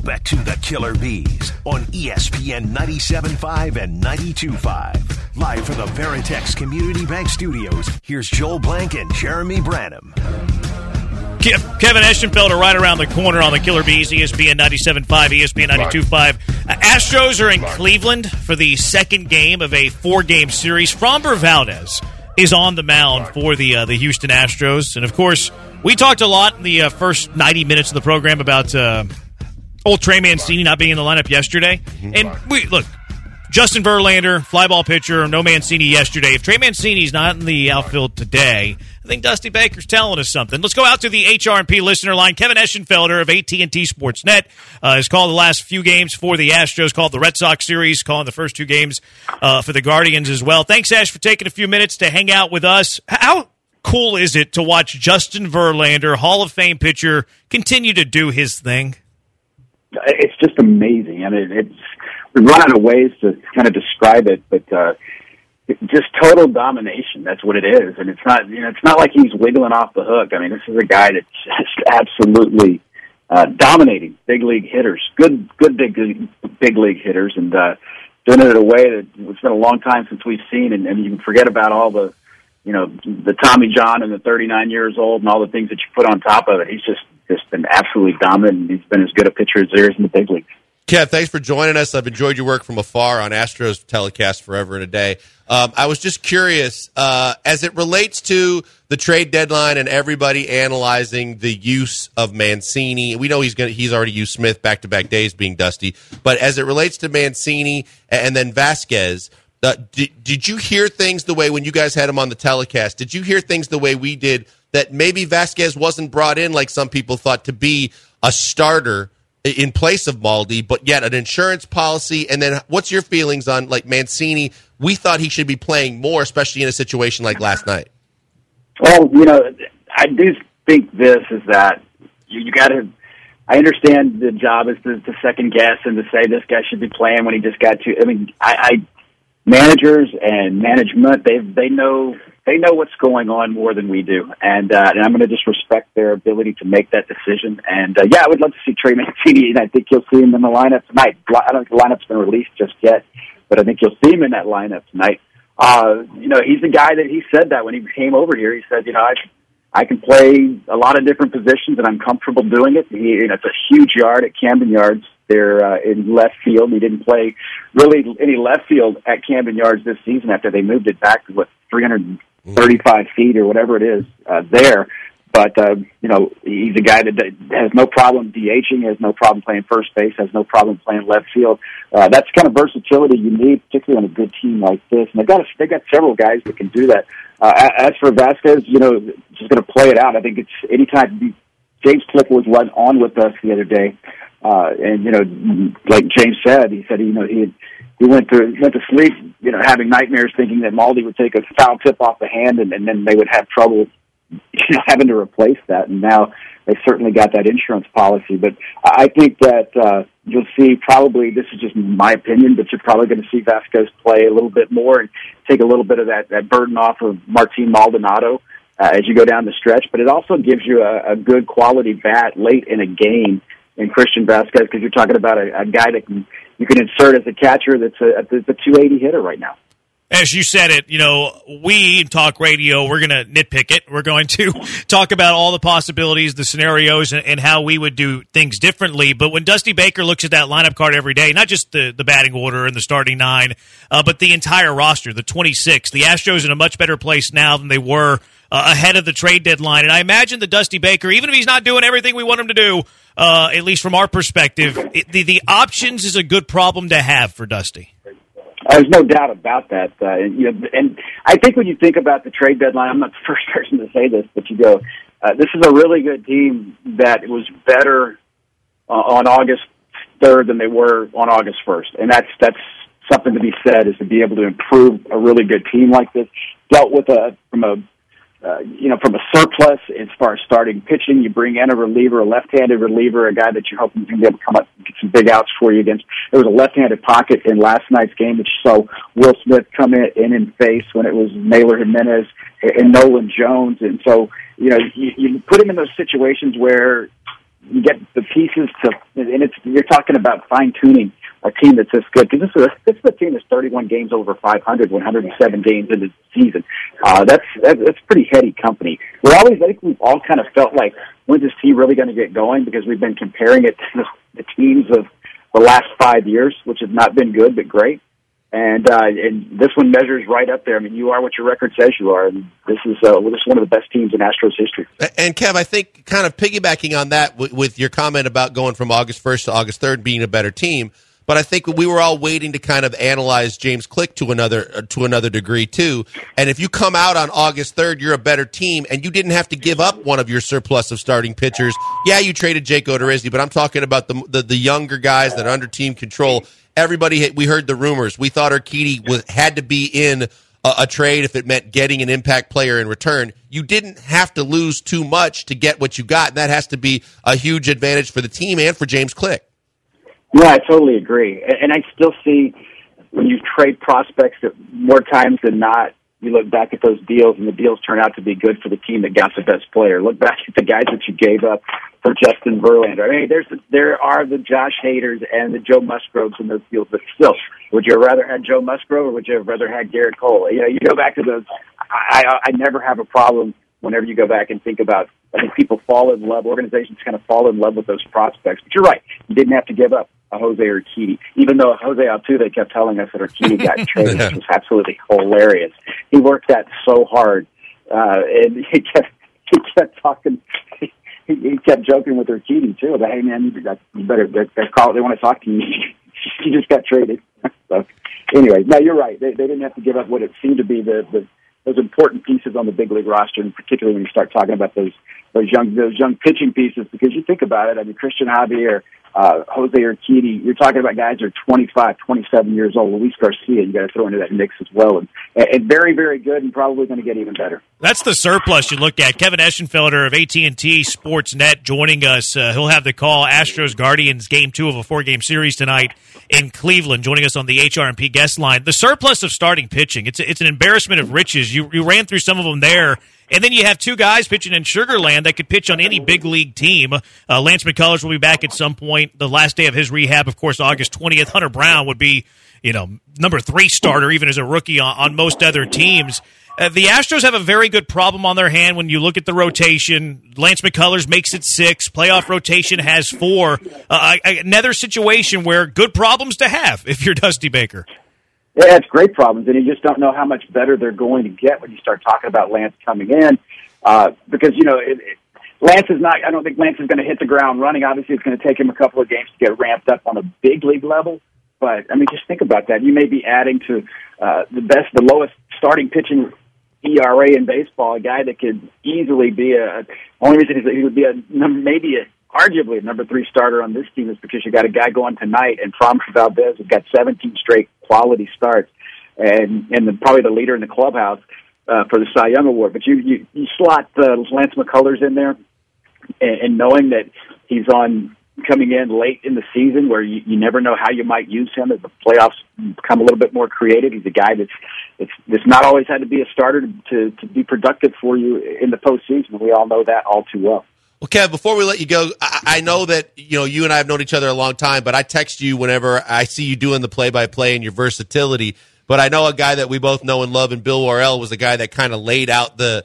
back to the Killer Bees on ESPN 97.5 and 92.5. Live from the Veritex Community Bank Studios, here's Joel Blank and Jeremy Branham. Kevin Eschenfelder right around the corner on the Killer Bees, ESPN 97.5, ESPN 92.5. Astros are in Cleveland for the second game of a four-game series. Framber Valdez is on the mound for the Houston Astros. And, of course, we talked a lot in the first 90 minutes of the program about old Trey Mancini not being in the lineup yesterday. And, look, Justin Verlander, fly ball pitcher, no Mancini yesterday. If Trey Mancini's not in the outfield today, I think Dusty Baker's telling us something. Let's go out to the HRP listener line. Kevin Eschenfelder of AT&T Sportsnet has called the last few games for the Astros, called the Red Sox series, calling the first two games for the Guardians as well. Thanks, Ash, for taking a few minutes to hang out with us. How cool is it to watch Justin Verlander, Hall of Fame pitcher, continue to do his thing? It's just amazing. I mean, we run out of ways to kind of describe it, but it's just total domination. That's what it is, and it's not like he's wiggling off the hook. I mean, this is a guy that's just absolutely dominating big league hitters, good big league hitters, and doing it in a way that it's been a long time since we've seen. And you can forget about all the Tommy John and the 39 years old and all the things that you put on top of it. He's just been absolutely dominant, and he's been as good a pitcher as there is in the big leagues. Kev, thanks for joining us. I've enjoyed your work from afar on Astros telecast forever and a day. I was just curious, as it relates to the trade deadline and everybody analyzing the use of Mancini. We know he's already used Smith back-to-back days being Dusty. But as it relates to Mancini and then Vasquez, did you hear things the way when you guys had him on the telecast? Did you hear things the way we did that maybe Vasquez wasn't brought in like some people thought to be a starter in place of Maldi, but yet an insurance policy? And then what's your feelings on, like, Mancini? We thought he should be playing more, especially in a situation like last night. Well, I do think this is that you got to – I understand the job is to second guess and to say this guy should be playing when he just got to – I mean, managers and management, they know what's going on more than we do, and I'm going to just respect their ability to make that decision. And I would love to see Trey Mancini, and I think you'll see him in the lineup tonight. I don't think the lineup's been released just yet, but I think you'll see him in that lineup tonight. He's the guy that he said that when he came over here. He said, I can play a lot of different positions, and I'm comfortable doing it. It's a huge yard at Camden Yards. They're in left field. He didn't play really any left field at Camden Yards this season after they moved it back to 335 feet or whatever it is there. But he's a guy that has no problem DHing, has no problem playing first base, has no problem playing left field. That's the kind of versatility you need, particularly on a good team like this. And they got several guys that can do that. As for Vasquez, just going to play it out. I think it's anytime. James Click was on with us the other day. And like James said, he went to sleep, having nightmares, thinking that Maldi would take a foul tip off the hand, and then they would have trouble, having to replace that. And now they certainly got that insurance policy. But I think that you'll see probably, this is just my opinion, but you're probably going to see Vasquez play a little bit more and take a little bit of that burden off of Martin Maldonado as you go down the stretch. But it also gives you a good quality bat late in a game in Christian Vasquez, because you're talking about a guy that you can insert as a catcher that's a 280 hitter right now. As you said it, we in talk radio, we're going to nitpick it. We're going to talk about all the possibilities, the scenarios, and how we would do things differently. But when Dusty Baker looks at that lineup card every day, not just the batting order and the starting nine, but the entire roster, the 26, the Astros in a much better place now than they were ahead of the trade deadline. And I imagine that Dusty Baker, even if he's not doing everything we want him to do, at least from our perspective, the options is a good problem to have for Dusty. There's no doubt about that. And I think when you think about the trade deadline, I'm not the first person to say this, but you go, this is a really good team that was better on August 3rd than they were on August 1st. And that's something to be said, is to be able to improve a really good team like this. Dealt with from a surplus as far as starting pitching. You bring in a reliever, a left-handed reliever, a guy that you're hoping can be able to come up and get some big outs for you against. There was a left-handed pocket in last night's game, which saw Will Smith come in and face when it was Naylor Jimenez and Nolan Jones. And so, you put him in those situations where you get the pieces to, and you're talking about fine tuning a team that's this good, because this is a team that's 31 games over 500, 107 games into the season. That's pretty heady company. I think we've all kind of felt like, when's this team really going to get going? Because we've been comparing it to the teams of the last 5 years, which have not been good but great. And this one measures right up there. I mean, you are what your record says you are, and this is one of the best teams in Astros history. And Kev, I think kind of piggybacking on that with your comment about going from August 1st to August 3rd being a better team. But I think we were all waiting to kind of analyze James Click to another degree too. And if you come out on August 3rd, you're a better team, and you didn't have to give up one of your surplus of starting pitchers. Yeah, you traded Jake Odorizzi, but I'm talking about the younger guys that are under team control. We heard the rumors. We thought Urquidy had to be in a trade if it meant getting an impact player in return. You didn't have to lose too much to get what you got, and that has to be a huge advantage for the team and for James Click. Yeah, I totally agree. And I still see when you trade prospects that more times than not, you look back at those deals and the deals turn out to be good for the team that got the best player. Look back at the guys that you gave up for Justin Verlander. I mean, there are the Josh Haders and the Joe Musgroves in those deals, but still, would you have rather had Joe Musgrove or would you have rather had Garrett Cole? You know, you go back to those. I never have a problem whenever you go back and think about, I think people fall in love, organizations kind of fall in love with those prospects. But you're right, you didn't have to give up a Jose Urquidy, even though Jose Altuve kept telling us that Urquidy got traded, which was absolutely hilarious. He worked that so hard, and he kept talking. He kept joking with Urquidy too about, "Hey man, you better call. They want to talk to you. You just got traded." So anyway, no, you're right. They didn't have to give up what it seemed to be those important pieces on the big league roster, and particularly when you start talking about those young pitching pieces. Because you think about it, I mean, Christian Javier, Jose Urquidy, you're talking about guys who are 25, 27 years old. Luis Garcia, you got to throw into that mix as well. And very, very good, and probably going to get even better. That's the surplus you look at. Kevin Eschenfelder of AT&T Sportsnet joining us. He'll have the call Astros Guardians Game 2 of a 4-game series tonight in Cleveland, joining us on the HRMP guest line. The surplus of starting pitching, it's an embarrassment of riches. You ran through some of them there. And then you have two guys pitching in Sugar Land that could pitch on any big league team. Lance McCullers will be back at some point. The last day of his rehab, of course, August 20th. Hunter Brown would be, number 3 starter, even as a rookie on most other teams. The Astros have a very good problem on their hand when you look at the rotation. Lance McCullers makes it 6. Playoff rotation has 4. Another situation where good problems to have if you're Dusty Baker. Yeah, it's great problems, and you just don't know how much better they're going to get when you start talking about Lance coming in. Because, Lance is not, I don't think Lance is going to hit the ground running. Obviously, it's going to take him a couple of games to get ramped up on a big league level. But, I mean, just think about that. You may be adding to the lowest starting pitching ERA in baseball, a guy that could easily be only reason he would be arguably a number 3 starter on this team is because you got a guy going tonight, and Framber Valdez has got 17 straight quality starts, and probably the leader in the clubhouse for the Cy Young Award. But you slot Lance McCullers in there, and knowing that he's coming in late in the season where you never know how you might use him as the playoffs become a little bit more creative. He's a guy that's not always had to be a starter to be productive for you in the postseason. We all know that all too well. Well, Kev, before we let you go, I know that you and I have known each other a long time, but I text you whenever I see you doing the play-by-play and your versatility. But I know a guy that we both know and love, and Bill Worrell was the guy that kind of laid out the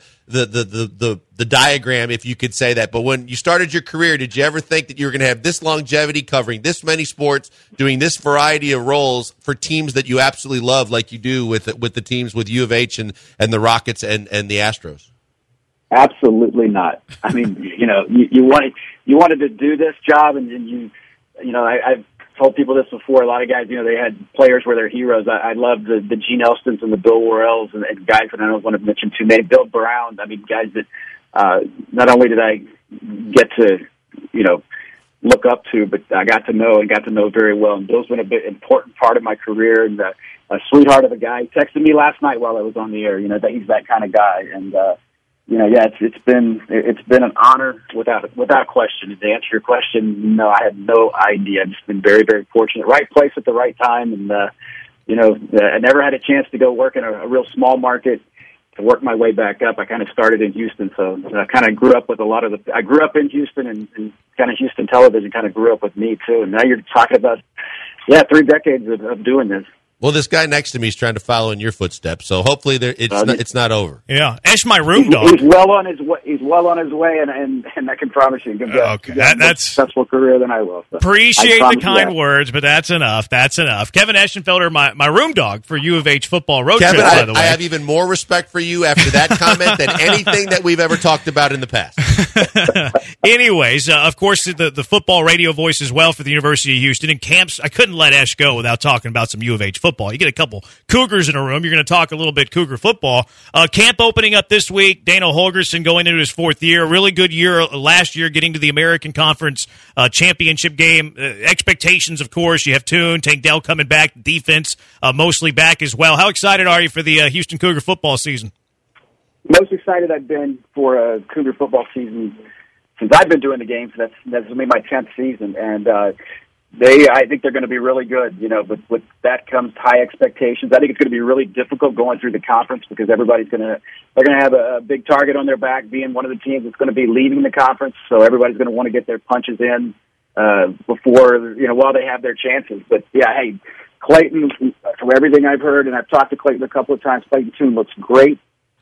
diagram, if you could say that. But when you started your career, did you ever think that you were going to have this longevity, covering this many sports, doing this variety of roles for teams that you absolutely love, like you do with the teams with U of H and the Rockets and the Astros? Absolutely not. I mean, you wanted to do this job, and I've told people this before. A lot of guys, they had players where they're heroes. I love the Gene Elstons and the Bill Worrells and guys that I don't want to mention too many. Bill Brown. I mean, guys that not only did I get to look up to, but I got to know very well. And Bill's been a bit important part of my career, and a sweetheart of a guy. He texted me last night while I was on the air. That he's that kind of guy, and. It's been an honor without question. To answer your question, no, I had no idea. I've just been very, very fortunate. Right place at the right time, and I never had a chance to go work in a real small market work my way back up. I kind of started in Houston, so I kind of grew up with I grew up in Houston, and kind of Houston television kind of grew up with me too. And now you're talking about, 3 decades of doing this. Well, this guy next to me is trying to follow in your footsteps, so hopefully it's not over. Yeah, Esh, my room dog. He's well on his way. He's well on his way, and I can promise you, okay, that's a successful career than I will. So appreciate the kind words, but that's enough. That's enough. Kevin Eschenfelder, my room dog for U of H football road Kevin, trip. By the way, I have even more respect for you after that comment than anything that we've ever talked about in the past. Anyways, of course, the football radio voice as well for the University of Houston. In camps, I couldn't let Esh go without talking about some U of H football. You get a couple Cougars in a room, you're going to talk a little bit Cougar football. Camp opening up this week. Dana Holgerson going into his 4th year. Really good year last year, getting to the American Conference championship game. Expectations, of course. You have Toon, Tank Dell coming back. Defense mostly back as well. How excited are you for the Houston Cougar football season? Most excited I've been for a Cougar football season since I've been doing the game. So that's going to be my 10th season, and I think they're going to be really good. But with that comes high expectations. I think it's going to be really difficult going through the conference because they're going to have a big target on their back, being one of the teams that's going to be leading the conference. So everybody's going to want to get their punches in before while they have their chances. But hey, Clayton, from everything I've heard, and I've talked to Clayton a couple of times, Clayton Toon looks great.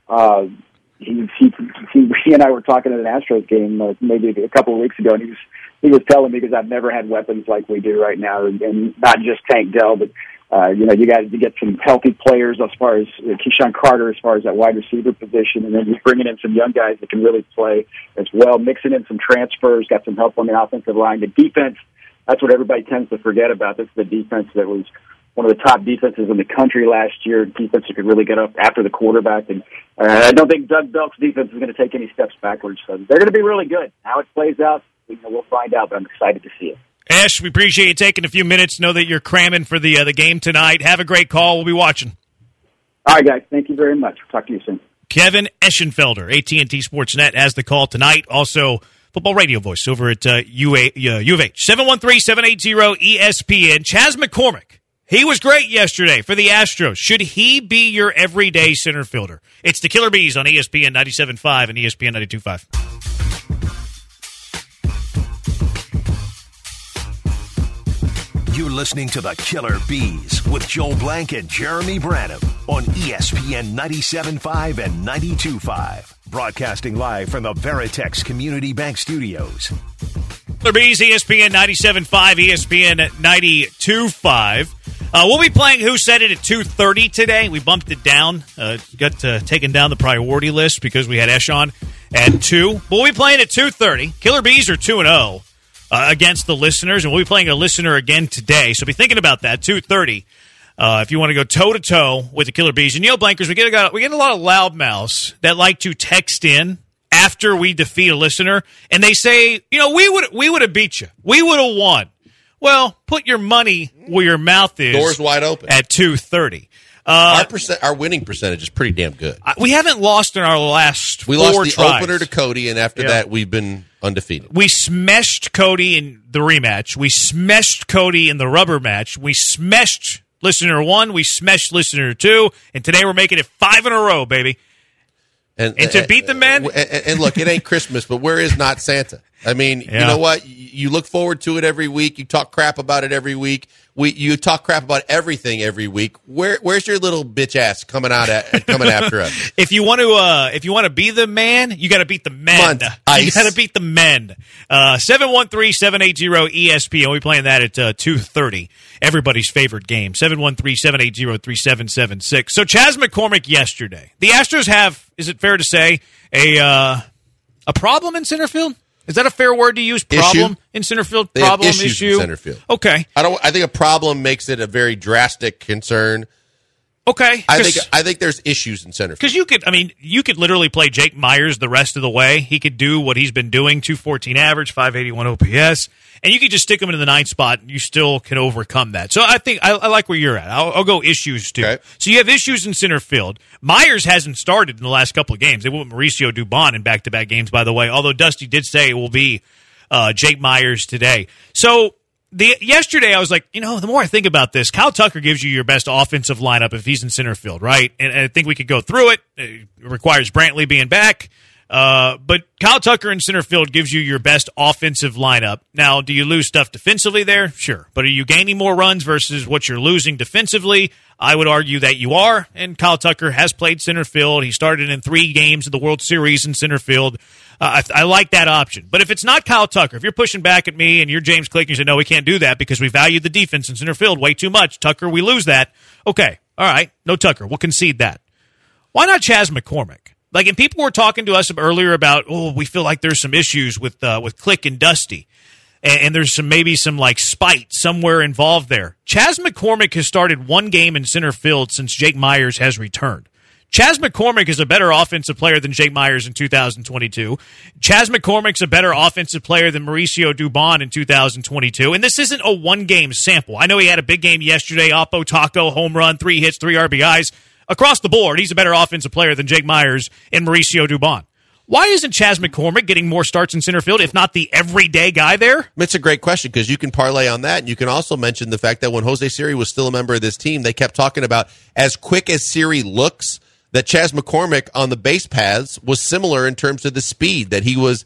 He and I were talking at an Astros game maybe a couple of weeks ago, and he was telling me, because I've never had weapons like we do right now, and not just Tank Dell, but you guys to get some healthy players as far as Keyshawn Carter, as far as that wide receiver position, and then you're bringing in some young guys that can really play as well, mixing in some transfers, got some help on the offensive line. The defense, that's what everybody tends to forget about. This is the defense that was one of the top defenses in the country last year, defense that could really get up after the quarterback. And I don't think Doug Belk's defense is going to take any steps backwards. So they're going to be really good. How it plays out, we'll find out, but I'm excited to see it. Ash, we appreciate you taking a few minutes. Know that you're cramming for the game tonight. Have a great call. We'll be watching. All right, guys. Thank you very much. Talk to you soon. Kevin Eschenfelder, AT&T Sportsnet, has the call tonight. Also, football radio voice over at U of H. 713-780-ESPN. Chas McCormick. He was great yesterday for the Astros. Should he be your everyday center fielder? It's the Killer Bees on ESPN 97.5 and ESPN 92.5. You're listening to the Killer Bees with Joel Blank and Jeremy Branham on ESPN 97.5 and 92.5. Broadcasting live from the Veritex Community Bank Studios. Killer Bees, ESPN 97.5, ESPN 92.5. We'll be playing Who Said It at 2:30 today. We bumped it down. Got taken down the priority list because we had Esh on at 2. But we'll be playing at 2:30. Killer Bees are 2-0 against the listeners, and we'll be playing a listener again today. So be thinking about that, 2:30. If you want to go toe-to-toe with the Killer Bees. And, Blankers, we get a lot of loudmouths that like to text in after we defeat a listener, and they say, we would have beat you. We would have won. Well, put your money where your mouth is. Doors wide open. At 2:30. Our winning percentage is pretty damn good. We haven't lost in our last We four lost the tries. opener to Cody, and after that, we've been undefeated. We smashed Cody in the rematch. We smashed Cody in the rubber match. We smashed listener 1. We smashed listener 2. And today we're making it 5 in a row, baby. And to beat the men. And look, it ain't Christmas, but where is not Santa? I mean, you know what? You look forward to it every week. You talk crap about it every week. You talk crap about everything every week. Where's your little bitch ass coming after us? If you want to be the man, you got to beat the men. You got to beat the men. 713-780-ESPN. We'll be playing that at 2:30. Everybody's favorite game. 713-780-3776. So Chas McCormick yesterday. The Astros have, is it fair to say, a problem in center field? Is that a fair word to use? Problem in center field? Problem, issue? In center field. Okay. I think a problem makes it a very drastic concern. Okay. I think there's issues in center field. Because you could literally play Jake Myers the rest of the way. He could do what he's been doing, 214 average, 581 OPS, and you could just stick him into the 9th spot and you still can overcome that. So I think I like where you're at. I'll go issues too. Okay. So you have issues in center field. Myers hasn't started in the last couple of games. They went with Mauricio Dubon in back-to-back games, by the way, although Dusty did say it will be Jake Myers today. So Yesterday, I was like, the more I think about this, Kyle Tucker gives you your best offensive lineup if he's in center field, right? And I think we could go through it. It requires Brantley being back. But Kyle Tucker in center field gives you your best offensive lineup. Now, do you lose stuff defensively there? Sure. But are you gaining more runs versus what you're losing defensively? I would argue that you are, and Kyle Tucker has played center field. He started in 3 games of the World Series in center field. I like that option. But if it's not Kyle Tucker, if you're pushing back at me and you're James Click and you say, no, we can't do that because we value the defense in center field way too much. Tucker, we lose that. Okay, all right, no Tucker. We'll concede that. Why not Chas McCormick? And people were talking to us earlier about, we feel like there's some issues with Click and Dusty. And there's maybe some spite somewhere involved there. Chas McCormick has started 1 game in center field since Jake Meyers has returned. Chas McCormick is a better offensive player than Jake Meyers in 2022. Chas McCormick's a better offensive player than Mauricio Dubon in 2022. And this isn't a 1-game sample. I know he had a big game yesterday, Oppo Taco, home run, 3 hits, 3 RBIs. Across the board, he's a better offensive player than Jake Meyers and Mauricio Dubon. Why isn't Chas McCormick getting more starts in center field, if not the everyday guy there? It's a great question because you can parlay on that, and you can also mention the fact that when Jose Siri was still a member of this team, they kept talking about as quick as Siri looks, that Chas McCormick on the base paths was similar in terms of the speed, that he was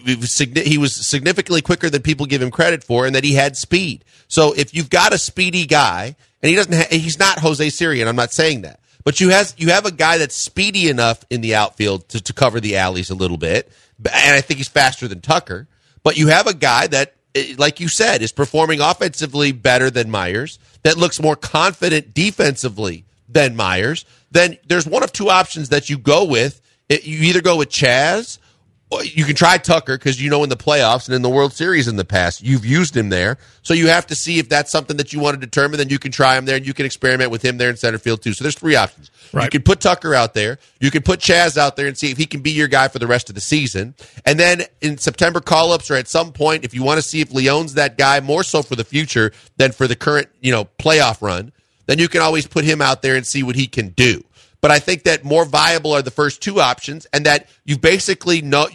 significantly quicker than people give him credit for, and that he had speed. So if you've got a speedy guy, and he's not Jose Siri, and I'm not saying that, but you have a guy that's speedy enough in the outfield to cover the alleys a little bit, and I think he's faster than Tucker. But you have a guy that, like you said, is performing offensively better than Meyers, that looks more confident defensively than Meyers. Then there's one of 2 options that you go with. You either go with Chas, or you can try Tucker because in the playoffs and in the World Series in the past, you've used him there. So you have to see if that's something that you want to determine. Then you can try him there, and you can experiment with him there in center field too. So there's 3 options. Right. You can put Tucker out there. You can put Chas out there and see if he can be your guy for the rest of the season. And then in September call-ups or at some point, if you want to see if Leon's that guy more so for the future than for the current playoff run, then you can always put him out there and see what he can do. But I think that more viable are the first 2 options, and that you basically know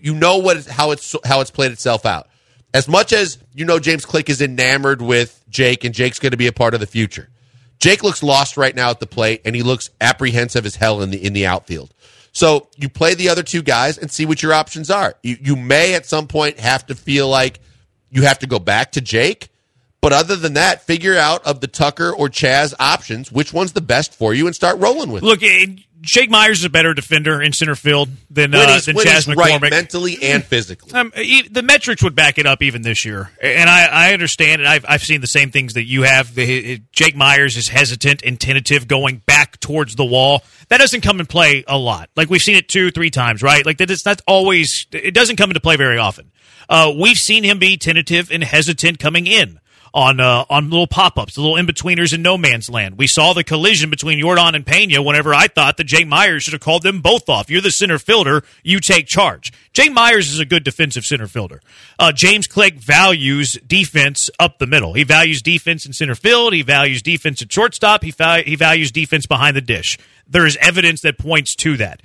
how it's played itself out. As much as James Click is enamored with Jake, and Jake's going to be a part of the future. Jake looks lost right now at the plate, and he looks apprehensive as hell in the outfield. So you play the other 2 guys and see what your options are. You may at some point have to feel like you have to go back to Jake. But other than that, figure out of the Tucker or Chas options, which one's the best for you, and start rolling with it. Look, Jake Meyers is a better defender in center field than Chas McCormick. Right, mentally and physically. The metrics would back it up even this year. And I understand, and I've seen the same things that you have. Jake Meyers is hesitant and tentative going back towards the wall. That doesn't come in play a lot. We've seen it 2-3 times, right? It's not always – it doesn't come into play very often. We've seen him be tentative and hesitant coming in on little pop-ups, the little in-betweeners in no man's land. We saw the collision between Jordan and Pena whenever I thought that Jake Meyers should have called them both off. You're the center fielder. You take charge. Jake Meyers is a good defensive center fielder. James Click values defense up the middle. He values defense in center field. He values defense at shortstop. He values defense behind the dish. There is evidence that points to that.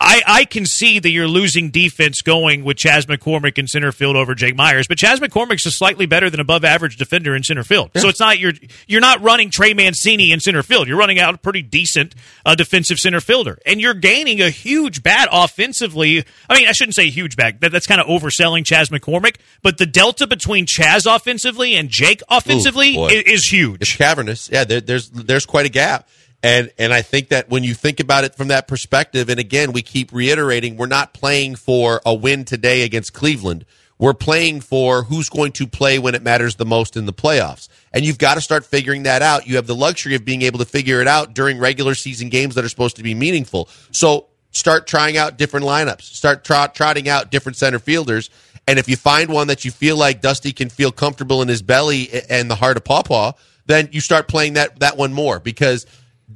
I can see that you're losing defense going with Chas McCormick in center field over Jake Meyers, but Chas McCormick's a slightly better than above average defender in center field. Yeah. So it's not you're not running Trey Mancini in center field. You're running out a pretty decent defensive center fielder, and you're gaining a huge bat offensively. I mean, I shouldn't say huge bat. That's kind of overselling Chas McCormick, but the delta between Chas offensively and Jake offensively is huge. It's cavernous. Yeah, there's quite a gap. And I think that when you think about it from that perspective, and again, we keep reiterating, we're not playing for a win today against Cleveland. We're playing for who's going to play when it matters the most in the playoffs. And you've got to start figuring that out. You have the luxury of being able to figure it out during regular season games that are supposed to be meaningful. So start trying out different lineups. Start trotting out different center fielders. And if you find one that you feel like Dusty can feel comfortable in his belly and the heart of Pawpaw, then you start playing that one more, because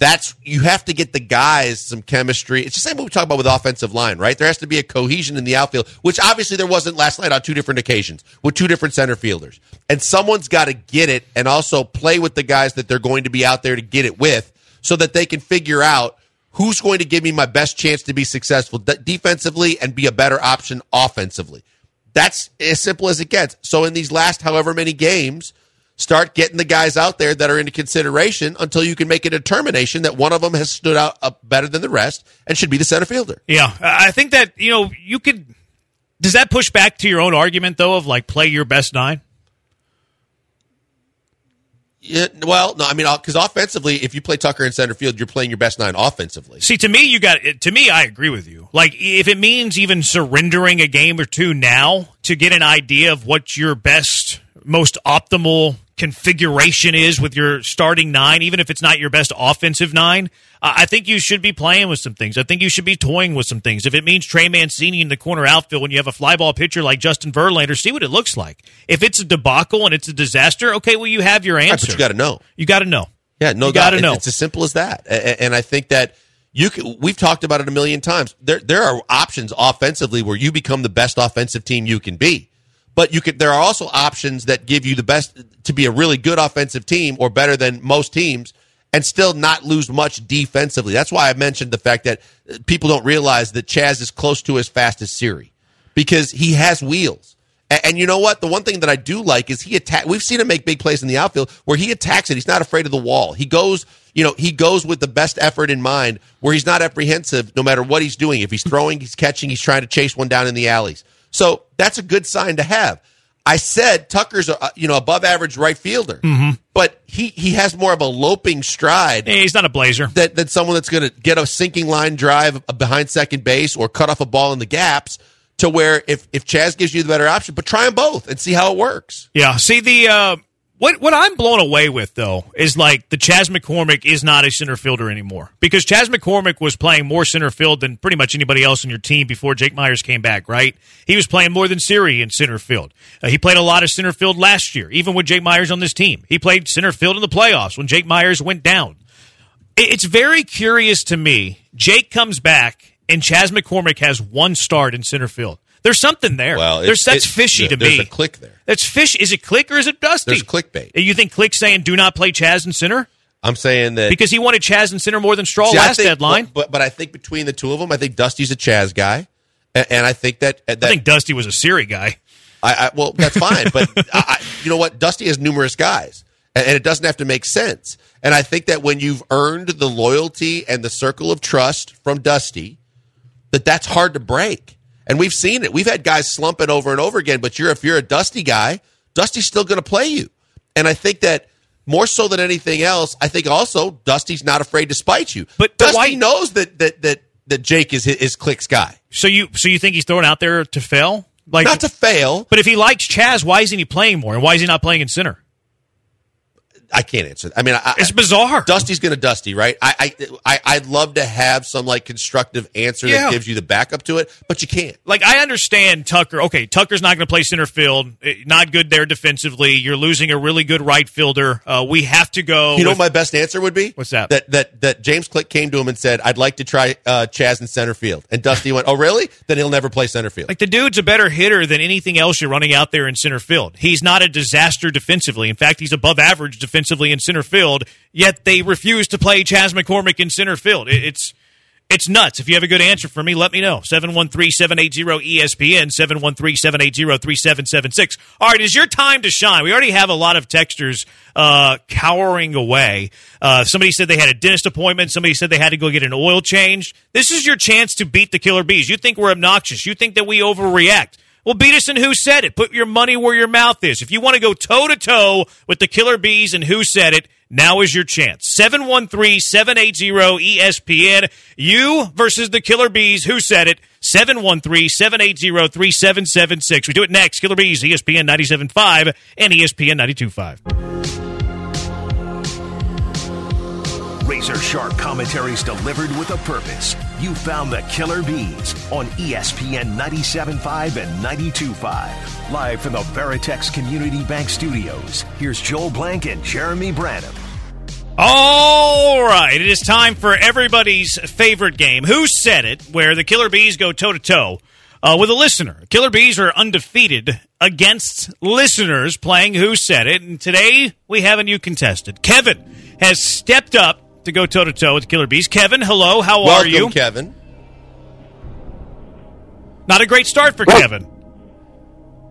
you have to get the guys some chemistry. It's the same what we talk about with offensive line, right? There has to be a cohesion in the outfield, which obviously there wasn't last night on 2 different occasions with 2 different center fielders. And someone's got to get it and also play with the guys that they're going to be out there to get it with, so that they can figure out who's going to give me my best chance to be successful defensively and be a better option offensively. That's as simple as it gets. So in these last however many games, start getting the guys out there that are into consideration until you can make a determination that one of them has stood out better than the rest and should be the center fielder. Yeah, I think that, you could – does that push back to your own argument, though, of, play your best 9? Yeah, well, no, I mean, because offensively, if you play Tucker in center field, you're playing your best 9 offensively. See, to me, I agree with you. If it means even surrendering a game or two now to get an idea of what your best, most optimal configuration is with your starting 9, even if it's not your best offensive 9, I think you should be playing with some things. I think you should be toying with some things. If it means Trey Mancini in the corner outfield when you have a fly ball pitcher like Justin Verlander, see what it looks like. If it's a debacle and it's a disaster, okay, well, you have your answer. Right, but you got to know. You got to know. Yeah, no you doubt. Got to know. It's as simple as that. And I think that we've talked about it a million times. There are options offensively where you become the best offensive team you can be. But there are also options that give you the best to be a really good offensive team or better than most teams and still not lose much defensively. That's why I mentioned the fact that people don't realize that Chaz is close to as fast as Siri because he has wheels. And you know what? The one thing that I do like is we've seen him make big plays in the outfield where he attacks it. He's not afraid of the wall. He goes with the best effort in mind where he's not apprehensive no matter what he's doing. If he's throwing, he's catching, he's trying to chase one down in the alleys. So that's a good sign to have. I said Tucker's above average right fielder, but he has more of a loping stride. Hey, he's not a blazer. Than someone that's going to get a sinking line drive behind second base or cut off a ball in the gaps to where if Chaz gives you the better option, but try them both and see how it works. Yeah, see what I'm blown away with, though, is the Chas McCormick is not a center fielder anymore. Because Chas McCormick was playing more center field than pretty much anybody else on your team before Jake Myers came back, right? He was playing more than Siri in center field. He played a lot of center field last year, even with Jake Myers on this team. He played center field in the playoffs when Jake Myers went down. It's very curious to me. Jake comes back, and Chas McCormick has one start in center field. There's something there. Well, that's fishy to me. There's a click there. That's fish. Is it Click or is it Dusty? There's clickbait. You think Click's saying do not play Chaz in center? I'm saying that because he wanted Chaz in center more than Straw last deadline. But I think between the two of them, I think Dusty's a Chaz guy, and I think that I think Dusty was a Siri guy. Well, that's fine, but you know what? Dusty has numerous guys, and it doesn't have to make sense. And I think that when you've earned the loyalty and the circle of trust from Dusty, that's hard to break. And we've seen it. We've had guys slump it over and over again, but if you're a Dusty guy, Dusty's still going to play you. And I think that more so than anything else, I think also Dusty's not afraid to spite you. But Dusty knows that Jake is Click's guy. So you think he's throwing out there to fail? Not to fail. But if he likes Chaz, why isn't he playing more? And why is he not playing in center? I can't answer. I mean, it's bizarre. Dusty's going to Dusty, right? I'd love to have some constructive answer that gives you the backup to it, but you can't. I understand Tucker. Okay, Tucker's not going to play center field. Not good there defensively. You're losing a really good right fielder. We have to go. You know what my best answer would be? What's that? That James Click came to him and said, "I'd like to try Chaz in center field," and Dusty went, "Oh, really? Then he'll never play center field." The dude's a better hitter than anything else you're running out there in center field. He's not a disaster defensively. In fact, he's above average defensively in center field, yet they refuse to play Chas McCormick in center field. It's nuts. If you have a good answer for me, let me know. 713-780-ESPN, 713-780-3776. All right, it's your time to shine. We already have a lot of texters cowering away. Somebody said they had a dentist appointment. Somebody said they had to go get an oil changed. This is your chance to beat the Killer Bees. You think we're obnoxious. You think that we overreact. Well, beat us in Who Said It. Put your money where your mouth is. If you want to go toe-to-toe with the Killer Bees and Who Said It, now is your chance. 713-780-ESPN. You versus the Killer Bees. Who Said It? 713-780-3776. We do it next. Killer Bees, ESPN 97.5 and ESPN 92.5. Razor-sharp commentaries delivered with a purpose. You found the Killer Bees on ESPN 97.5 and 92.5. Live from the Veritex Community Bank Studios, here's Joel Blank and Jeremy Branham. All right, it is time for everybody's favorite game, Who Said It, where the Killer Bees go toe-to-toe with a listener. Killer Bees are undefeated against listeners playing Who Said It, and today we have a new contestant. Kevin has stepped up to go toe-to-toe with the Killer Bees. Kevin, hello, how are you? Welcome, Kevin. Not a great start for Kevin. Hello,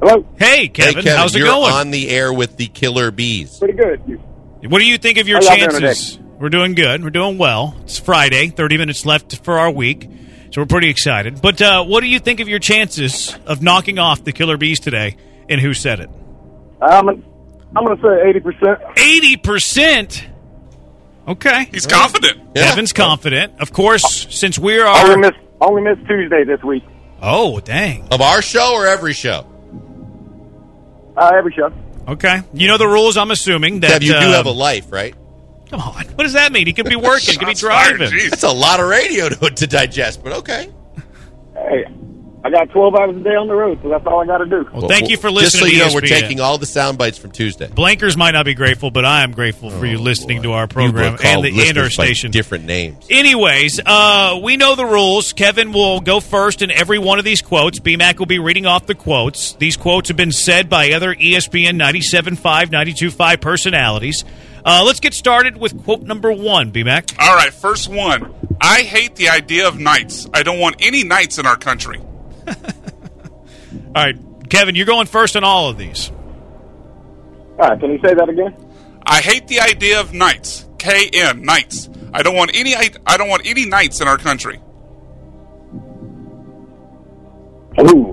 Hello. Hey, Kevin. How's it you're going? on the air with the Killer Bees. Pretty good. What do you think of your How y'all doing chances? We're doing good. We're doing well. It's Friday, 30 minutes left for our week, so we're pretty excited. But what do you think of your chances of knocking off the Killer Bees today, and who said it? I'm going to say 80%. 80%? Okay. He's confident. Yeah. Kevin's confident. Of course, since we are... Only missed Tuesday this week. Oh, dang. Of our show or every show? Every show. Okay. You know the rules, I'm assuming. That Kev, you do have a life, right? Come on. What does that mean? He could be working. He could be Shots fired, driving. geez. That's a lot of radio to digest, but okay. Hey, I got 12 hours a day on the road, so that's all I got to do. Well, thank you for Just so listening you know, to we're ESPN. taking all the sound bites from Tuesday. Blankers might not be grateful, but I am grateful for you listening to our program and our station. Different names. Anyways, we know the rules. Kevin will go first in every one of these quotes. BMAC will be reading off the quotes. These quotes have been said by other ESPN 97.5, 92.5 personalities. Let's get started with quote number 1, BMAC. All right, first one. I hate the idea of nights. I don't want any nights in our country. All right, Kevin, you're going first on all of these. All right, can you say that again? I hate the idea of nights. KN, nights. I don't want any nights in our country. Ooh.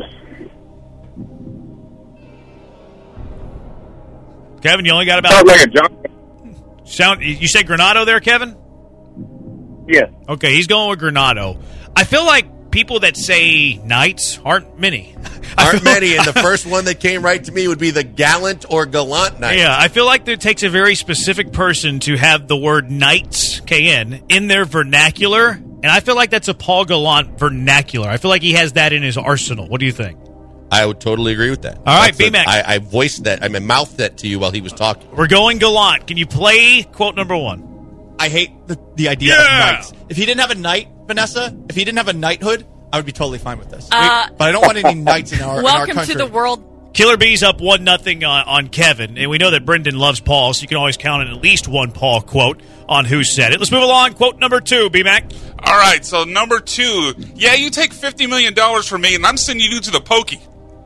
Kevin, you only got Sounds about... like a jump. You said Granado there, Kevin? Yes. Okay, he's going with Granado. I feel like people that say nights aren't many. Aren't many, and the first one that came right to me would be the gallant or gallant knight. Yeah, I feel like it takes a very specific person to have the word knights, KN, in their vernacular, and I feel like that's a Paul Gallant vernacular. I feel like he has that in his arsenal. What do you think? I would totally agree with that. All right, BMAC. I voiced that. I mouthed that to you while he was talking. We're going Gallant. Can you play quote number 1? I hate the idea of knights. If he didn't have a knight, Vanessa, if he didn't have a knighthood, I would be totally fine with this. But I don't want any knights in our Welcome country. to the world. Killer Bees up 1-0 on Kevin, and we know that Brendan loves Paul, so you can always count on at least one Paul quote on who said it. Let's move along. Quote number 2, BMAC. All right, so number 2. Yeah, you take $50 million from me, and I'm sending you to the pokey.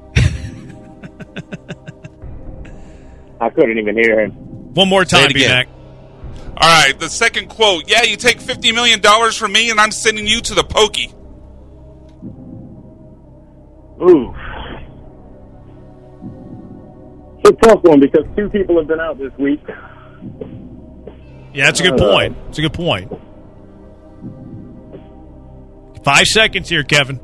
I couldn't even hear him. One more time, Say it again. BMAC. All right, the second quote. Yeah, you take $50 million from me, and I'm sending you to the pokey. Ooh. It's a tough one because 2 people have been out this week. Yeah, that's a good point. It's a good point. 5 seconds here, Kevin.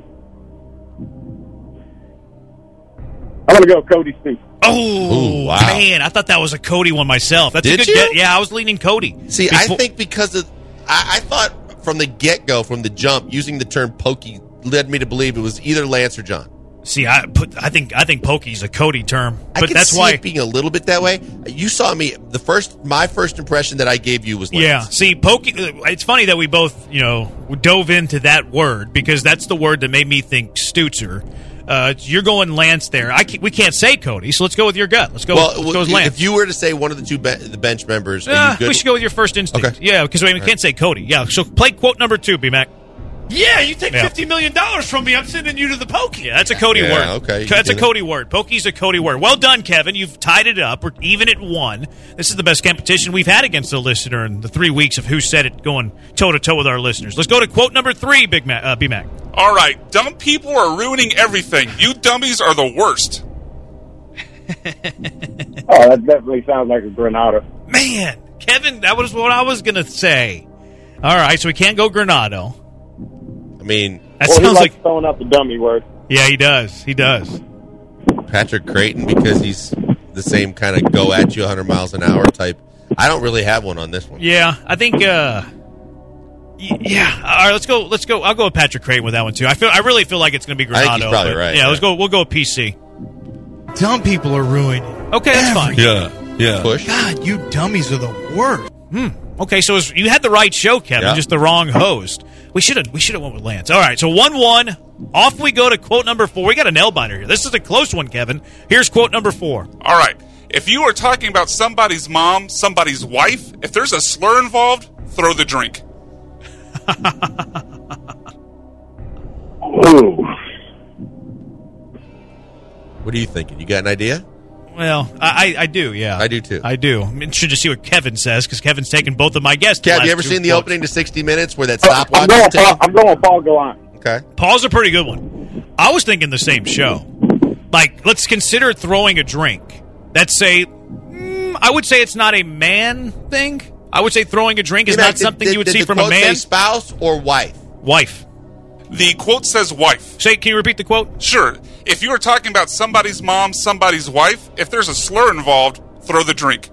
I'm going to go Cody Speak. Oh, Ooh, wow. man. I thought that was a Cody one myself. That's Did a good you? get. Yeah, I was leaning Cody. See, I think because of I thought from the get-go, from the jump, using the term pokey led me to believe it was either Lance or John. See, I think Pokey's a Cody term, I but could that's see why. it being a little bit that way. You saw me. My first impression that I gave you was Lance. Yeah. See, Pokey. It's funny that we both, dove into that word because that's the word that made me think Stutzer. You're going Lance there. We can't say Cody, so let's go with your gut. Let's go with Lance. If you were to say one of the two the bench members, are you good? We should go with your first instinct. Okay. Yeah, because we can't say Cody. Yeah, so play quote number 2, B-Mac. Yeah, you take $50 million from me, I'm sending you to the pokey. Yeah, that's a Cody word. Okay. That's a Cody word. Pokey's a Cody word. Well done, Kevin. You've tied it up. We're even at 1. This is the best competition we've had against the listener in the 3 weeks of Who Said It going toe-to-toe with our listeners. Let's go to quote number 3, B-Mac. All right, dumb people are ruining everything. You dummies are the worst. Oh, that definitely sounds like a Granada. Man, Kevin, that was what I was going to say. All right, so we can't go Granado. I mean, That Well, he sounds likes like... throwing out the dummy word. Yeah, he does. He does. Patrick Creighton, because he's the same kind of go at you 100 miles an hour type. I don't really have one on this one. Yeah, I think... Yeah. All right, let's go. I'll go with Patrick Creighton with that one too. I really feel like it's going to be Granado. I think he's probably right. Yeah, let's go. We'll go with PC. Dumb people are ruining. Okay, that's fine. Yeah. Push. God, you dummies are the worst. Okay, so you had the right show, Kevin, Yeah. just the wrong host. We should have went with Lance. All right, so 1-1. Off we go to quote number 4. We got a nail biter here. This is a close one, Kevin. Here's quote number 4. All right, if you are talking about somebody's mom, somebody's wife, if there's a slur involved, throw the drink. Ooh. What are you thinking? You got an idea? Well, I do, yeah. I do, too. I do. I'm interested to see what Kevin says, because Kevin's taken both of my guests. Kev, you ever seen the opening to 60 Minutes where that I'm stopwatch going, is taken? I'm going Paul, go on. Okay. Paul's a pretty good one. I was thinking the same show. Like, let's consider throwing a drink. Let's say, I would say it's not a man thing. I would say throwing a drink is not something you would see from a man. Did the quote say spouse or wife? Wife. The quote says wife. Can you repeat the quote? Sure. If you are talking about somebody's mom, somebody's wife, if there's a slur involved, throw the drink.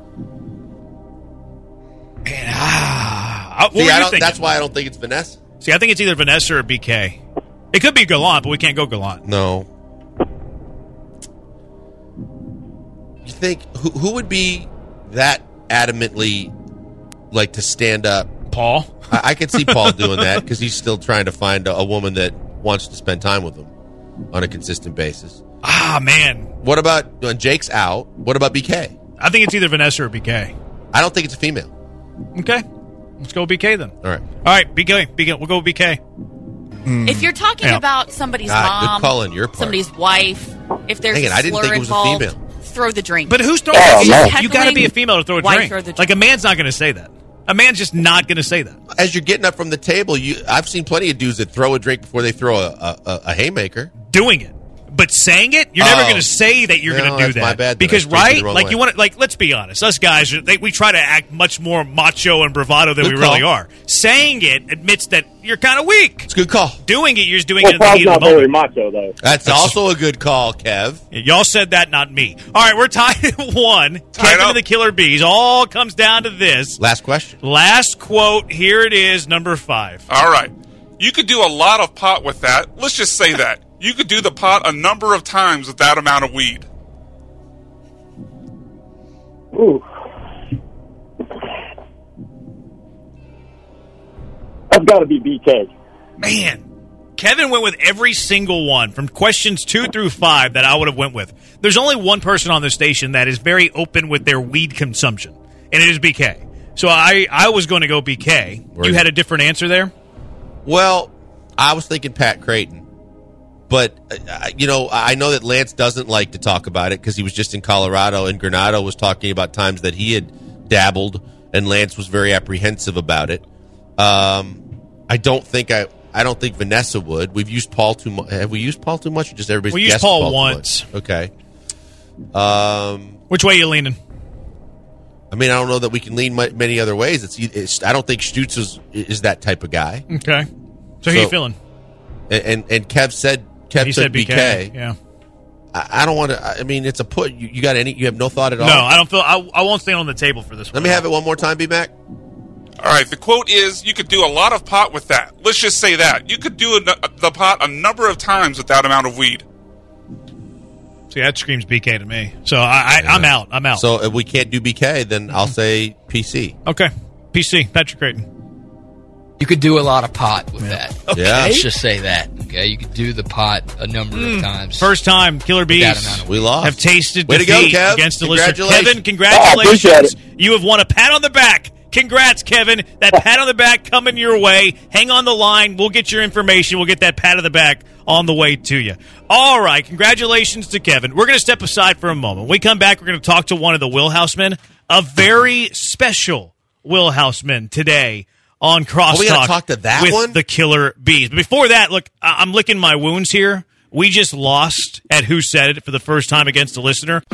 What were you thinking? That's why I don't think it's Vanessa. See, I think it's either Vanessa or BK. It could be Gallant, but we can't go Gallant. No. You think who would be that adamantly like to stand up? Paul? I could see Paul doing that because he's still trying to find a woman that wants to spend time with him on a consistent basis. Man. What about when Jake's out? What about BK? I think it's either Vanessa or BK. I don't think it's a female. Okay. Let's go with BK then. All right, BK. We'll go with BK. If you're talking about somebody's mom, good call on your part. somebody's wife, if there's a I didn't slur think it was involved, a female. throw the drink. But who's throwing Oh, no. You got to be a female to throw a Why drink. throw the drink? Like, a man's not going to say that. A man's just not going to say that. As you're getting up from the table, I've seen plenty of dudes that throw a drink before they throw a haymaker. Doing it. But saying it, you're never going to say that you're going to do that's that. my bad. Because, I took it the right? wrong Like, way. you want to, like, let's be honest. Us guys, we try to act much more macho and bravado than Good we really call. are. Saying it admits that you're kind of weak. It's a good call. Doing it, you're just doing Well, it in the Paul's heat of not the very moment. macho, though. That's also a good call, Kev. Y'all said that, not me. All right, we're tied at 1. Kevin up. and the Killer Bees. All comes down to this. Last question. Last quote. Here it is, number 5. All right. You could do a lot of pot with that. Let's just say that. You could do the pot a number of times with that amount of weed. Ooh. That's got to be BK. Man, Kevin went with every single one from questions 2 through 5 that I would have went with. There's only one person on the station that is very open with their weed consumption, and it is BK. So I was going to go BK. You had a different answer there? Well, I was thinking Pat Creighton. But, I know that Lance doesn't like to talk about it because he was just in Colorado, and Granado was talking about times that he had dabbled, and Lance was very apprehensive about it. I don't think Vanessa would. We've used Paul too much. Have we used Paul too much, or just everybody's We used guessed Paul too once. much? Okay. Which way are you leaning? I mean, I don't know that we can lean many other ways. I don't think Stutz is that type of guy. Okay. So who are you feeling? And Kev said He said BK. Yeah. I don't want to. I mean, it's a put. You got any? You have no thought at all. No, I don't feel. I won't stay on the table for this one. Let me have it one more time, B-Mac. All right. The quote is, you could do a lot of pot with that. Let's just say that. You could do the pot a number of times with that amount of weed. See, that screams BK to me. So I'm out. I'm out. So if we can't do BK, then I'll say PC. Okay. PC, Patrick Creighton. You could do a lot of pot with that. Yeah. Let's just say that. Okay, you could do the pot a number of times. First time Killer Bees that amount of We lost. have tasted Way to go, defeat Kev. against the listener. Congratulations. Kevin, congratulations. Oh, appreciate it. You have won a pat on the back. Congrats, Kevin. That pat on the back coming your way. Hang on the line. We'll get your information. We'll get that pat on the back on the way to you. All right. Congratulations to Kevin. We're going to step aside for a moment. When we come back, we're going to talk to one of the Wheelhousemen, a very special Wheelhouseman today on Crosstalk. we gotta talk to that with one? the Killer Bees. But before that, look, I'm licking my wounds here. We just lost at Who Said It for the first time against a listener.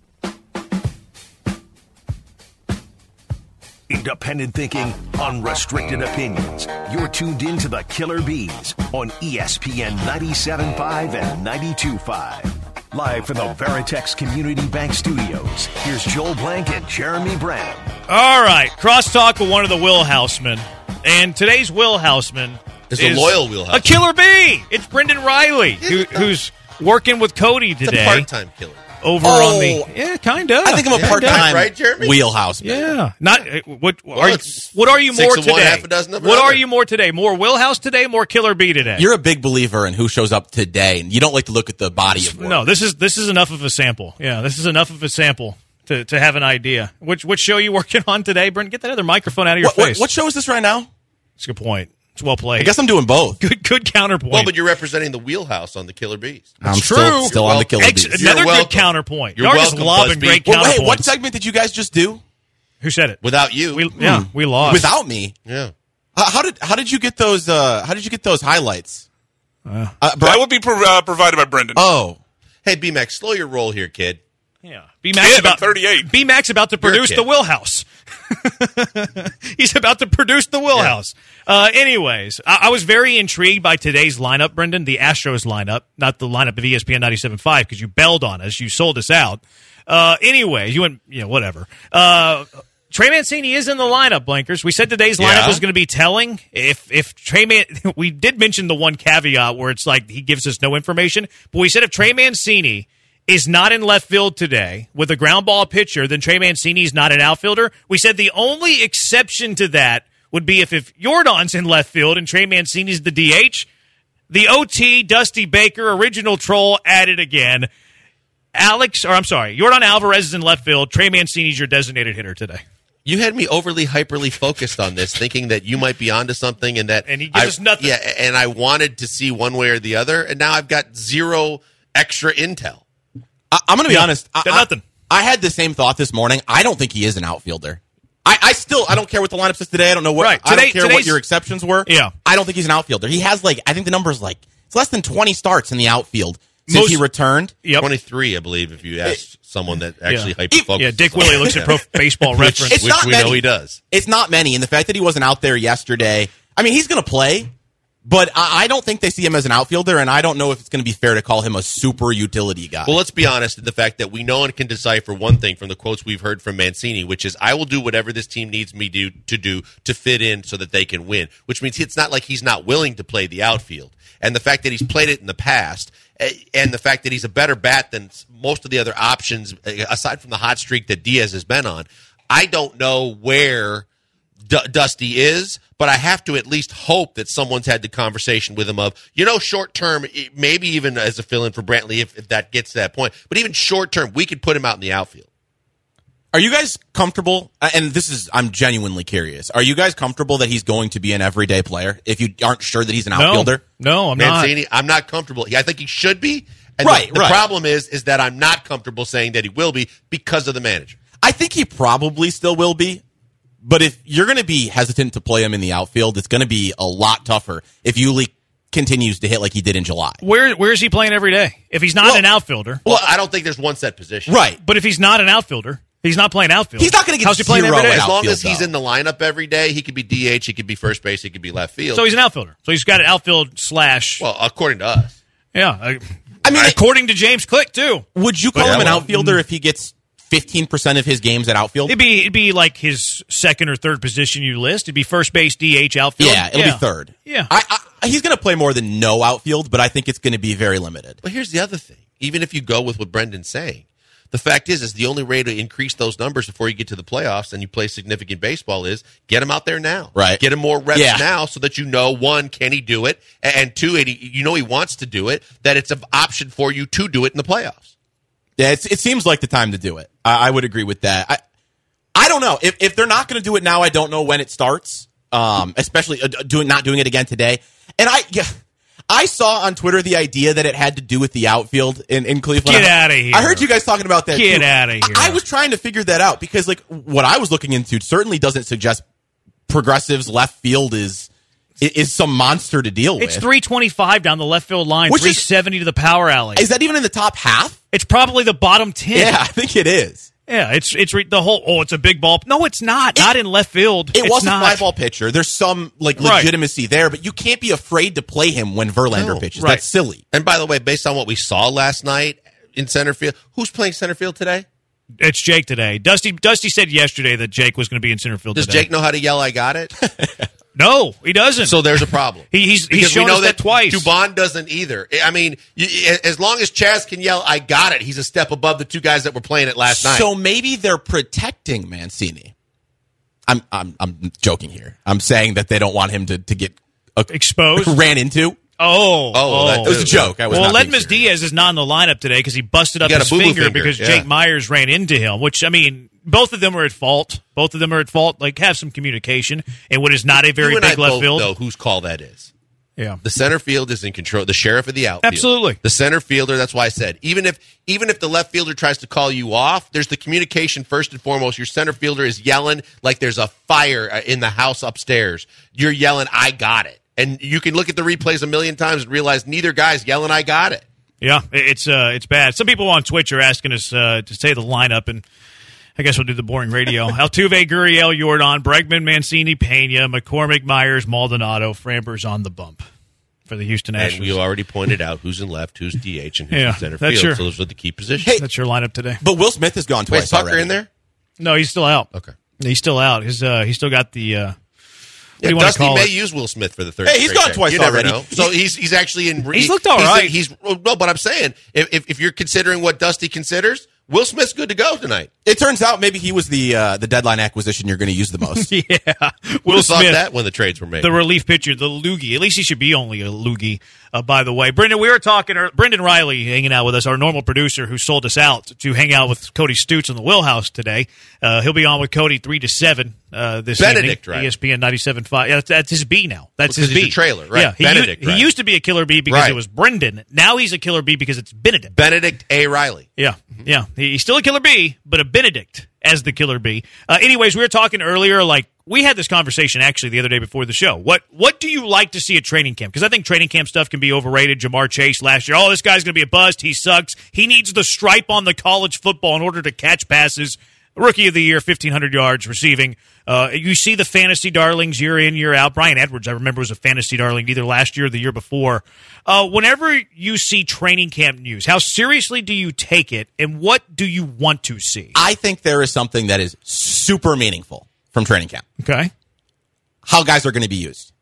Independent thinking, unrestricted opinions. You're tuned in to the Killer Bees on ESPN 97.5 and 92.5. Live from the Veritex Community Bank Studios, here's Joel Blank and Jeremy Branham. All right, crosstalk with one of the Wheelhousemen. And today's Wheelhouseman Is a loyal Wheelhouse. a Killer Bee. It's Brendan Riley, who's working with Cody It's today. a part-time killer. Over on the kind of. I think I'm a part-time Right, Jeremy? wheelhouse. Yeah, not what are you? it's What are you 6 more of one, today? half a dozen of What another. are you more today? More Wheelhouse today? More Killer Bee today? You're a big believer in who shows up today, and you don't like to look at the body of work. No, this is enough of a sample. Yeah, this is enough of a sample to have an idea. Which show are you working on today, Brent? Get that other microphone out of your face. What show is this right now? That's a good point. It's well played. I guess I'm doing both. Good counterpoint. Well, but you're representing the wheelhouse on the Killer Bees. I'm true. Still on the Killer Bees. Another welcome. good counterpoint. You're Y'all just welcome, lobbing Busby. great Well, counterpoints. hey, what segment did you guys just do? Who said it? Without you. We lost. Without me? Yeah. How did you get those? How did you get those highlights? That would be provided by Brendan. Oh, Hey, B-Max, slow your roll here, kid. Yeah. B-Max I'm 38. B-Max about to produce kid. the Wheelhouse. He's about to produce the Wheelhouse. Anyways, I was very intrigued by today's lineup, Brendan, the Astros lineup, not the lineup of ESPN 97.5, because you bailed on us. You sold us out. Anyways, you went, whatever. Trey Mancini is in the lineup, Blankers. We said today's lineup was going to be telling. If Trey we did mention the one caveat where it's like he gives us no information, but we said if Trey Mancini is not in left field today with a ground ball pitcher, then Trey Mancini's not an outfielder. We said the only exception to that would be if Yordan's in left field and Trey Mancini's the DH. The OT, Dusty Baker, original troll, added again. Yordan Alvarez is in left field. Trey Mancini's your designated hitter today. You had me overly hyperly focused on this, thinking that you might be onto something, and he gives us nothing. Yeah, and I wanted to see one way or the other, and now I've got zero extra intel. I'm going to be honest. Nothing. I had the same thought this morning. I don't think he is an outfielder. I don't care what the lineup says today. I don't know what. Right. I don't care what your exceptions were. Yeah. I don't think he's an outfielder. He has I think the number is it's less than 20 starts in the outfield since he returned. Yep. 23, I believe, if you ask someone that actually hyper-focuses. Yeah, Dick Willie looks at Pro Baseball Reference. It's which not we many. know he does. It's not many, and the fact that he wasn't out there yesterday, I mean, he's going to play, but I don't think they see him as an outfielder, and I don't know if it's going to be fair to call him a super utility guy. Well, let's be honest in the fact that we know and can decipher one thing from the quotes we've heard from Mancini, which is, I will do whatever this team needs me to do to fit in so that they can win, which means it's not like he's not willing to play the outfield. And the fact that he's played it in the past, and the fact that he's a better bat than most of the other options, aside from the hot streak that Diaz has been on, I don't know where Dusty is, but I have to at least hope that someone's had the conversation with him of, short term, maybe even as a fill-in for Brantley if that gets to that point, but even short term, we could put him out in the outfield. Are you guys comfortable, and I'm genuinely curious, are you guys comfortable that he's going to be an everyday player if you aren't sure that he's an outfielder? No, I'm Mancini, not. I'm not comfortable. I think he should be. And Right, the problem is that I'm not comfortable saying that he will be because of the manager. I think he probably still will be, but if you're going to be hesitant to play him in the outfield, it's going to be a lot tougher if Yuli continues to hit like he did in July. Where is he playing every day? If he's not an outfielder. Well, I don't think there's one set position. Right. But if he's not an outfielder, he's not playing outfield. He's not going to get How's he playing zero every day? at As long outfield, as he's though. in the lineup every day, he could be DH, he could be first base, he could be left field. So he's an outfielder. So he's got an outfield / Well, according to us. Yeah. I mean, according to James Click, too. Would you call him an outfielder if he gets 15% of his games at outfield? It'd be like his second or third position you list. It'd be first base, DH, outfield. Yeah, it'll be third. Yeah. He's going to play more than no outfield, but I think it's going to be very limited. But here's the other thing. Even if you go with what Brendan's saying, the fact is the only way to increase those numbers before you get to the playoffs and you play significant baseball is get him out there now. Right. Get him more reps Yeah. now so that one, can he do it? And two, he wants to do it, that it's an option for you to do it in the playoffs. Yeah, it seems like the time to do it. I would agree with that. I don't know. If they're not going to do it now, I don't know when it starts, especially not doing it again today. And I saw on Twitter the idea that it had to do with the outfield in Cleveland. Get out of here. I heard you guys talking about that. Get out of here. I was trying to figure that out because what I was looking into certainly doesn't suggest Progressive's left field is some monster to deal with. It's 325 down the left field line, Which 370 to the power alley. Is that even in the top half? It's probably the bottom 10. Yeah, I think it is. Yeah, it's the whole, it's a big ball. No, it's not. Not in left field. It was not. a fly ball pitcher. There's some legitimacy there, but you can't be afraid to play him when Verlander pitches. Right. That's silly. And by the way, based on what we saw last night in center field, who's playing center field today? It's Jake today. Dusty said yesterday that Jake was going to be in center field Does today. Jake know how to yell, I got it? No, he doesn't. So there's a problem. He's because shown we know us that twice. Dubon doesn't either. I mean, as long as Chaz can yell, I got it, he's a step above the two guys that were playing it last night. So maybe they're protecting Mancini. I'm joking here. I'm saying that they don't want him to get exposed, ran into. It was a joke. Ledmus Diaz is not in the lineup today because he busted up his finger because Jake Myers ran into him, which, I mean, both of them are at fault. Like, have some communication in what is not a very big left field. Know whose call that is. Yeah. The center field is in control. The sheriff of the outfield. Absolutely. The center fielder, that's why I said, even if the left fielder tries to call you off, there's the communication first and foremost. Your center fielder is yelling like there's a fire in the house upstairs. You're yelling, I got it. And you can look at the replays a million times and realize neither guy's yelling, I got it. Yeah, it's bad. Some people on Twitch are asking us to say the lineup, and I guess we'll do the boring radio. Altuve, Gurriel, Jordan, Bregman, Mancini, Pena, McCormick, Myers, Maldonado, Framber's on the bump for the Houston Astros. And you already pointed out who's in left, who's DH, and who's in center field. So those are the key positions. Hey, that's your lineup today. But Will Smith has gone twice. Wait, Tucker already. in there? No, he's still out. Okay. He's still out. He's still got the... Dusty may use Will Smith for the third. Hey, he's gone twice already. Know. So he's actually in. He's looked all right. No, but I'm saying if you're considering what Dusty considers, Will Smith's good to go tonight. It turns out maybe he was the deadline acquisition you're going to use the most. Yeah, Will Smith. That when the trades were made. The relief pitcher, the loogie. At least he should be only a loogie. By the way, Brendan, we were talking. Brendan Riley hanging out with us, our normal producer who sold us out to hang out with Cody Stutes in the Wheelhouse today. He'll be on with Cody 3 to 7 this Benedict, evening. Right? ESPN 97.5. Yeah, that's his B now. That's his B. He's a trailer, right? Yeah, Benedict. He used to be a killer B because it was Brendan. Now he's a killer B because it's Benedict. Benedict A. Riley. Yeah, yeah. He's still a killer B, but a Benedict as the killer bee. Anyways, we were talking earlier, like, we had this conversation actually the other day before the show. What do you like to see at training camp? Because I think training camp stuff can be overrated. Jamar Chase last year, this guy's going to be a bust. He sucks. He needs the stripe on the college football in order to catch passes. Rookie of the year, 1,500 yards receiving. You see the fantasy darlings year in, year out. Brian Edwards, I remember, was a fantasy darling either last year or the year before. Whenever you see training camp news, how seriously do you take it, and what do you want to see? I think there is something that is super meaningful from training camp. Okay. How guys are going to be used.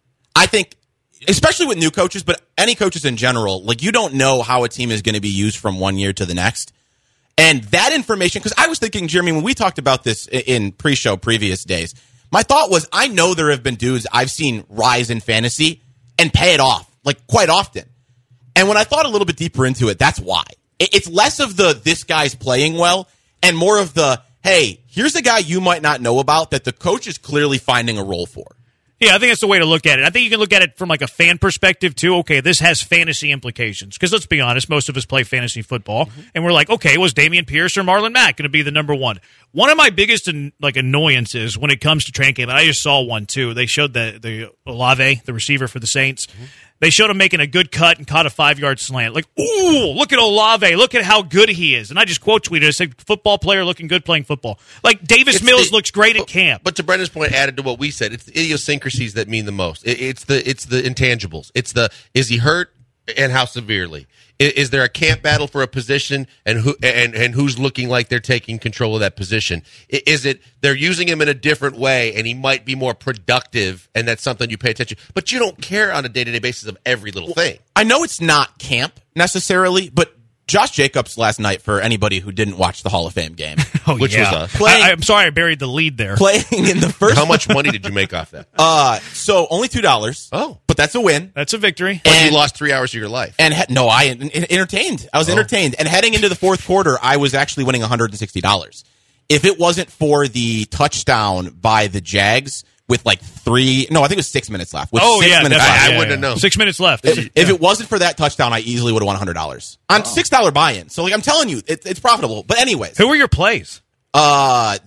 I think, especially with new coaches, but any coaches in general, like, you don't know how a team is going to be used from one year to the next. And that information, because I was thinking, Jeremy, when we talked about this in pre-show previous days, my thought was, I know there have been dudes I've seen rise in fantasy and pay it off, like, quite often. And when I thought a little bit deeper into it, that's why. It's less of this guy's playing well and more of hey, here's a guy you might not know about that the coach is clearly finding a role for. Yeah, I think that's the way to look at it. I think you can look at it from like a fan perspective too. Okay, this has fantasy implications. Because let's be honest, most of us play fantasy football, and we're like, okay, was Damian Pierce or Marlon Mack going to be the number one? One of my biggest annoyances when it comes to training camp, and I just saw one too. They showed the Olave, the receiver for the Saints. They showed him making a good cut and caught a 5-yard slant. Like, ooh, look at Olave. Look at how good he is. And I just quote tweeted, I said, football player looking good playing football. Like, Davis Mills looks great at camp. But to Brendan's point, added to what we said, it's the idiosyncrasies that mean the most. It's the intangibles. It's is he hurt and how severely? Is there a camp battle for a position and who's looking like they're taking control of that position? Is it they're using him in a different way and he might be more productive and that's something you pay attention? But you don't care on a day-to-day basis of every little thing. I know it's not camp necessarily, but Josh Jacobs last night, for anybody who didn't watch the Hall of Fame game, which was us. I'm sorry I buried the lead there. Playing in the first. How much money did you make off that? So only $2. Oh, but that's a win. That's a victory. But you lost 3 hours of your life. And I entertained. I was entertained. And heading into the fourth quarter, I was actually winning $160. If it wasn't for the touchdown by the Jags with I think it was 6 minutes left. With 6 minutes left. I wouldn't have known. 6 minutes left. If it wasn't for that touchdown, I easily would have won $100 on $6 buy-in. So I'm telling you, it's profitable. But anyways, who were your plays? White,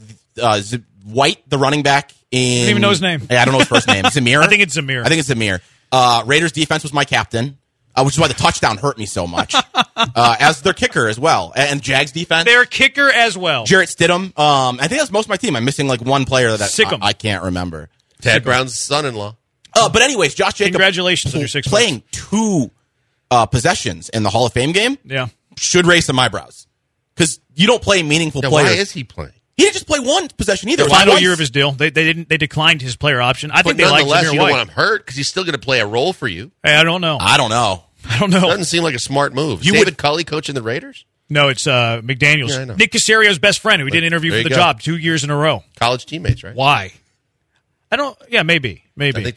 the running back. I don't even know his name. I don't know his first name. Zamir. I think it's Zamir. Raiders defense was my captain. Which is why the touchdown hurt me so much. As their kicker as well. And Jags defense. Their kicker as well. Jarrett Stidham. I think that's most of my team. I'm missing one player that I can't remember. Ted Brown's son-in-law. But anyways, Josh Jacobs. Congratulations on your 6 playing 2 possessions in the Hall of Fame game. Yeah. Should raise some eyebrows. Because you don't play meaningful players. Why is he playing? He didn't just play one possession either. The final year of his deal. They declined his player option. I think they like Zamir White. You don't want him hurt because he's still going to play a role for you. Hey, I don't know. Doesn't seem like a smart move. David Culley coaching the Raiders? No, it's McDaniels. Yeah, I know. Nick Casario's best friend, who we did an interview for the job 2 years in a row. College teammates, right? Why? Maybe. I think they were.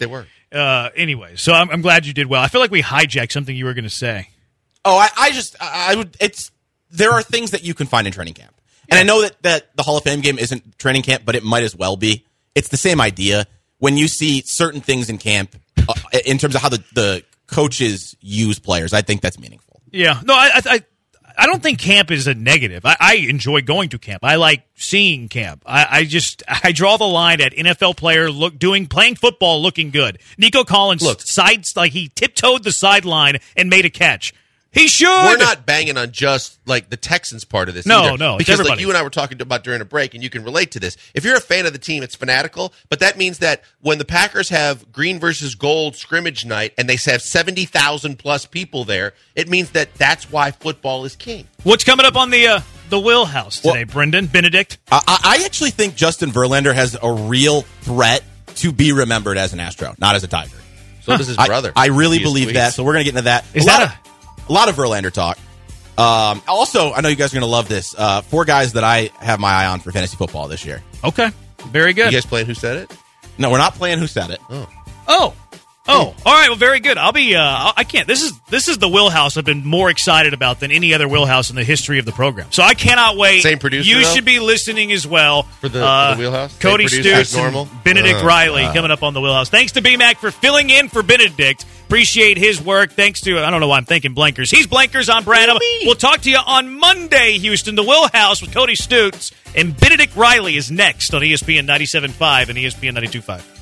Anyway, so I'm glad you did well. I feel like we hijacked something you were going to say. Oh, I would. There are things that you can find in training camp, and I know that the Hall of Fame game isn't training camp, but it might as well be. It's the same idea. When you see certain things in camp, in terms of how the coaches use players, I think that's meaningful. Yeah, no, I don't think camp is a negative. I enjoy going to camp. I like seeing camp. I draw the line at NFL player playing football, looking good. Nico Collins he tiptoed the sideline and made a catch. He should. We're not banging on just like the Texans part of this. No, because everybody. like you and I were talking about during a break, and you can relate to this. If you're a fan of the team, it's fanatical, but that means that when the Packers have green versus gold scrimmage night and they have 70,000 plus people there, it means that that's why football is king. What's coming up on the Wheelhouse today, Brendan Benedict? I actually think Justin Verlander has a real threat to be remembered as an Astro, not as a Tiger. So does his brother. I really believe that. So we're going to get into that. A lot of Verlander talk. Also, I know you guys are going to love this. 4 guys that I have my eye on for fantasy football this year. Okay. Very good. You guys playing Who Said It? No, we're not playing Who Said It. Oh. All right. Well, very good. I'll be. I can't. This is the Wheelhouse I've been more excited about than any other Wheelhouse in the history of the program. So I cannot wait. Same producer. You though? should be listening as well for the Wheelhouse. Cody Stutes and Benedict Riley coming up on the Wheelhouse. Thanks to BMAC for filling in for Benedict. Appreciate his work. Thanks to I don't know why I'm thinking Blankers. He's Blankers on Branham. We'll talk to you on Monday, Houston. The Wheelhouse with Cody Stutes and Benedict Riley is next on ESPN 97.5 and ESPN 92.5.